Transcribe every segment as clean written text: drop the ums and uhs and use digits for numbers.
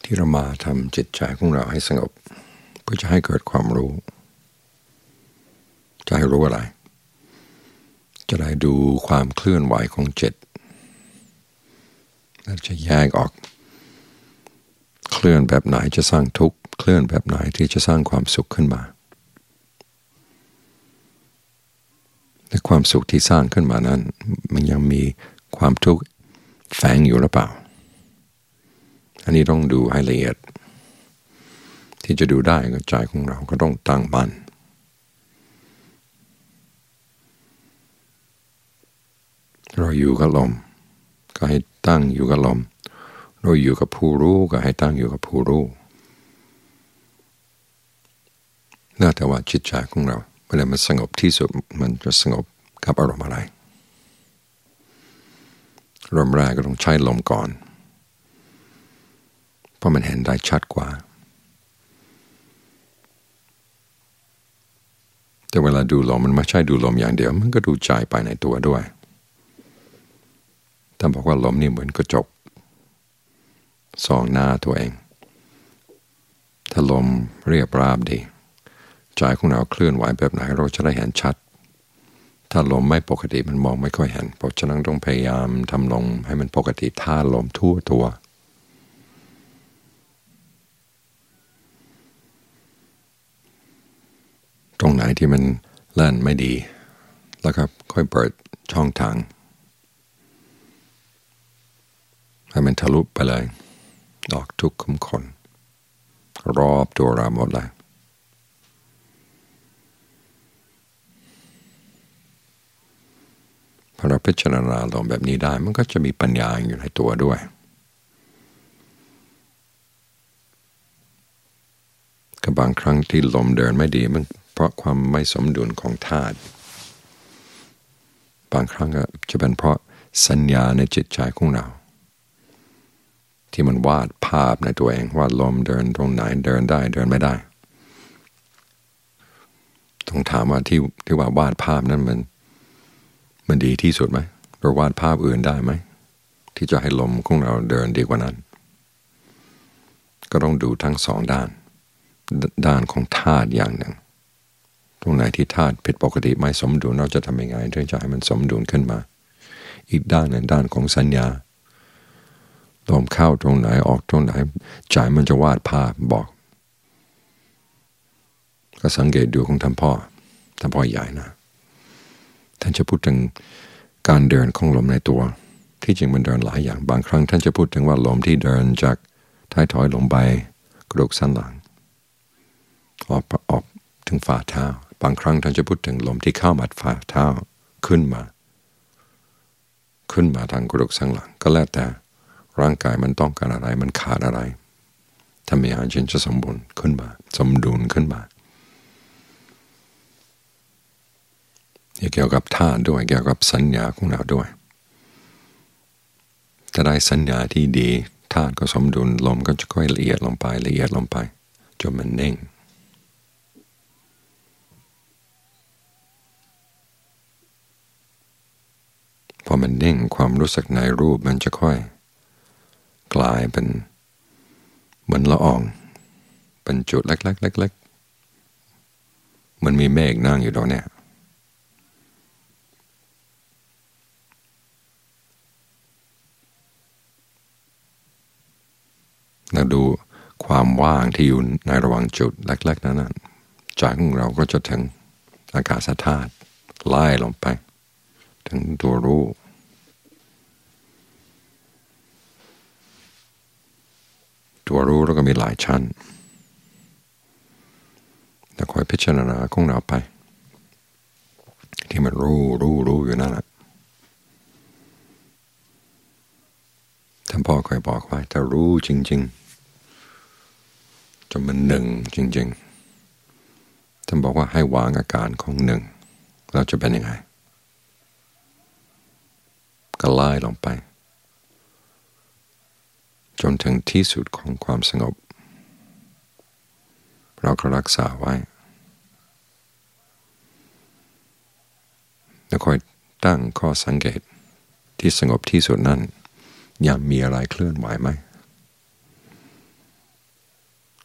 ที่เรามาทำจิตใจของเราให้สงบเพื่อจะให้เกิดความรู้จะให้รู้อะไรจะได้ดูความเคลื่อนไหวของจิตแล้วจะแยกออกเคลื่อนแบบไหนจะสร้างทุกข์เคลื่อนแบบไหนที่จะสร้างความสุขขึ้นมาและความสุขที่สร้างขึ้นมานั้นมันยังมีความทุกข์แฝงอยู่หรือเปล่าอันนี้ต้องดูให้ละเอียดที่จะดูได้ก็ใจของเราก็ต้องตั้งมั่นเราอยู่กับลมก็ให้ตั้งอยู่กับลมเราอยู่กับผู้รู้ก็ให้ตั้งอยู่กับผู้รู้แล้วแต่ว่าจิตใจของเราเวลามันสงบที่สุดมันจะสงบกับอารมณ์อะไรอารมณ์แรกก็ต้องใช้ลมก่อนเพราะมันเห็นได้ชัดกว่าแต่เวลาดูลมมันไม่ใช่ดูลมอย่างเดียวมันก็ดูใจไปในตัวด้วยท่านบอกว่าลมนี่เหมือนกระจกส่องหน้าตัวเองถ้าลมเรียบราบดีใจของเราเคลื่อนไหวแบบไหนเราจะได้เห็นชัดถ้าลมไม่ปกติมันมองไม่ค่อยเห็นเพราะฉะนั้นต้องพยายามทำลมให้มันปกติท่าลมทั่วตัวตรงไหนที่มันเล่นไม่ดีแล้วครับค่อยเปิดช่องทางให้มันทะลุไปเลยออกทุกขุมขนรอบตัวเราหมดเลยพอเราพิจารณาลมแบบนี้ได้มันก็จะมีปัญญาอยู่ในตัวด้วยกับบางครั้งที่ลมเดินไม่ดีมันเพราะความไม่สมดุลของธาตุบางครั้งก็จะเป็นเพราะสัญญาในจิตใจของเราที่มันวาดภาพในตัวเองว่าลมเดินตรงไหนเดินได้เดินไม่ได้ต้องถามว่าที่ว่าวาดภาพนั้นมันดีที่สุดไหมเราวาดภาพอื่นได้ไหมที่จะให้ลมของเราเดินดีกว่านั้นก็ต้องดูทั้งสองด้านของธาตุอย่างหนึ่งตรงไหนที่ธาตุผิดปกติไม่สมดุลเราจะทำยังไงถึงจะให้มันสมดุลขึ้นมาอีกด้านหนึ่งด้านของสัญญาลมเข้าตรงไหนออกตรงไหนใจมันจะวาดภาพบอกก็สังเกตดูของท่านพ่อใหญ่นะท่านจะพูดถึงการเดินของลมในตัวที่จริงมันเดินหลายอย่างบางครั้งท่านจะพูดถึงว่าลมที่เดินจากท้ายทอยลงไปกระดูกสันหลังออกถึงฝ่าเท้าบางครั้งท่านจะพูดถึงลมที่เข้ามาฝ่าเท้าขึ้นมาทางกระดูกสันหลังก็แล้วแต่ร่างกายมันต้องการอะไรมันขาดอะไรทำให้อาการจะสมบูรณ์ขึ้นมาสมดุลขึ้นมาเกี่ยวกับธาตุด้วยเกี่ยวกับสัญญาของเราด้วยถ้าได้สัญญาที่ดีธาตุก็สมดุลลมก็จะค่อยละเอียดลงไปจนมันนิ่งพอมันนิ่งความรู้สึกในรูปมันจะค่อยกลายเป็นเหมือนละอองเป็นจุดเล็กๆมันมีเมฆนั่งอยู่ตรงนี้แล้วดูความว่างที่อยู่ในระหว่างจุดเล็กๆนั้นใจของเราก็จะถึงอากาศธาตุไล่ลงไปถึงตัวรู้แล้วก็มีหลายชั้นแล้วคอยพิจารณาของเราไปที่มันรู้อยู่นั่นแหละท่านพ่อเคยบอกไว้ถ้ารู้จริงๆจนมันหนึ่งจริงๆท่านบอกว่าให้วางอาการของหนึ่งเราจะเป็นยังไงก็ไล่ลงไปจนถึงที่สุดของความสงบเราก็รักษาไว้แล้วคอยตั้งข้อสังเกตที่สงบที่สุดนั้นยังมีอะไรเคลื่อนไหวไหม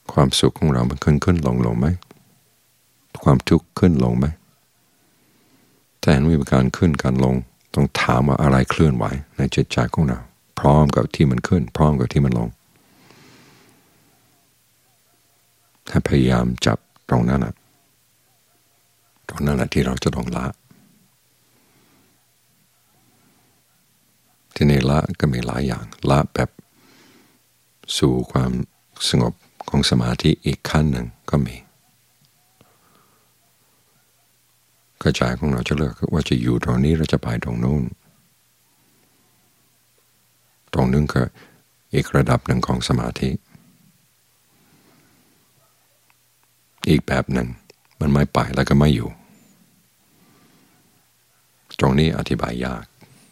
ความสุขของเรามันขึ้นลงไหมความทุกข์ขึ้นลงไหมแต่เห็นมีการขึ้นการลงต้องถามว่าอะไรเคลื่อนไหวในจิตใจของเราพร้อมกับที่มันขึ้นพร้อมกับที่มันลงถ้าพยายามจับตรงนั้นที่เราจะต้องละที่ในละก็มีหลายอย่างละแบบสู่ความสงบของสมาธิอีกขั้นหนึ่งก็มีกระจายของเราจะเลือกว่าจะอยู่ตรงนี้เราจะไปตรงนู้นตรงนึงก็อีกระดับหนึ่งของสมาธิอีกแบบหนึ่งมันไม่ไปแล้วก็ไม่อยู่ตรงนี้อธิบายยาก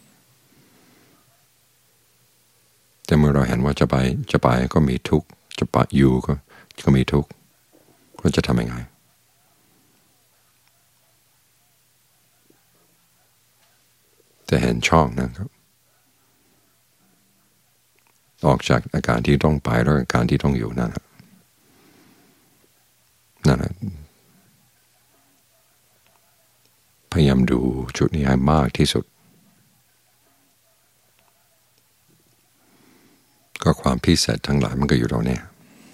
แต่เมื่อเราเห็นว่าจะไปก็มีทุกข์จะไปอยู่ก็มีทุกข์เราจะทำยังไงแต่เห็นช่องนะครับออกจากอาการที่ต้องไปแล้วอาการที่ต้องอยู่นั่นแหละพยายามดูจุดนี้ให้มากที่สุดก็ความพิเศษทั้งหลายมันก็อยู่ตรงนี้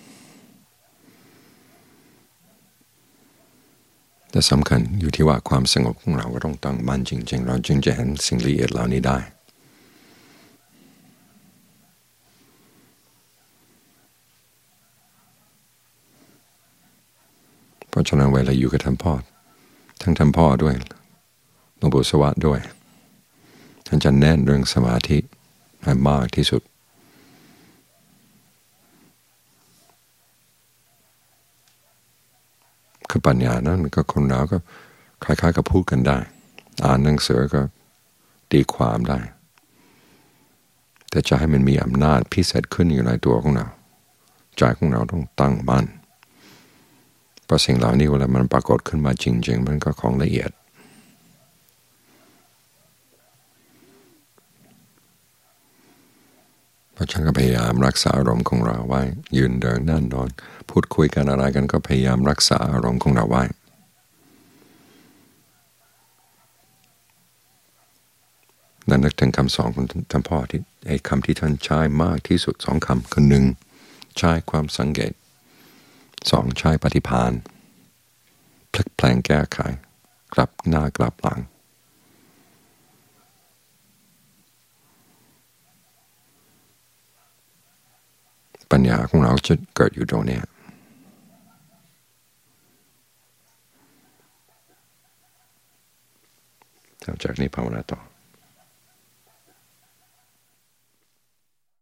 แต่สำคัญอยู่ที่ว่าความสงบของเราก็ต้องตั้งมั่นจริงๆเราจึงจะเห็นสิ่งละเอียดเหล่านี้ได้เพราะฉะนั้นเวลาอยู่กับท่านพ่อทั้งท่านพ่อด้วยหลวงปู่สวัสดิ์ด้วยท่านจะแน่นเรื่องสมาธิให้มากที่สุดคือปัญญานั้นก็คนเราก็คล้ายๆกับพูดกันได้อ่านหนังสือก็ตีความได้แต่จะให้มันมีอำนาจพิเศษขึ้นอยู่ในตัวของเราใจของเราต้องตั้งมั่นเพราะสิ่งเหล่านี้เวลามันปรากฏขึ้นมาจริงๆมันก็ของละเอียดเพราะฉะนั้นก็พยายามรักษาอารมณ์ของเราไว้ยืนเดินนั่งนอนพูดคุยกันอะไรกันก็พยายามรักษาอารมณ์ของเราไว้นั่นนึกถึงคำสอนของท่านพ่อที่ไอ้คำที่ท่านใช้มากที่สุด2 คำคือ1ใช้ความสังเกต2ใช้ปฏิภาณพลิกแปลงแก้ไขกลับหน้ากลับหลังปัญญาของเราจะเกิดอยู่ตรงนี้จากนี้ภาวนาต่อ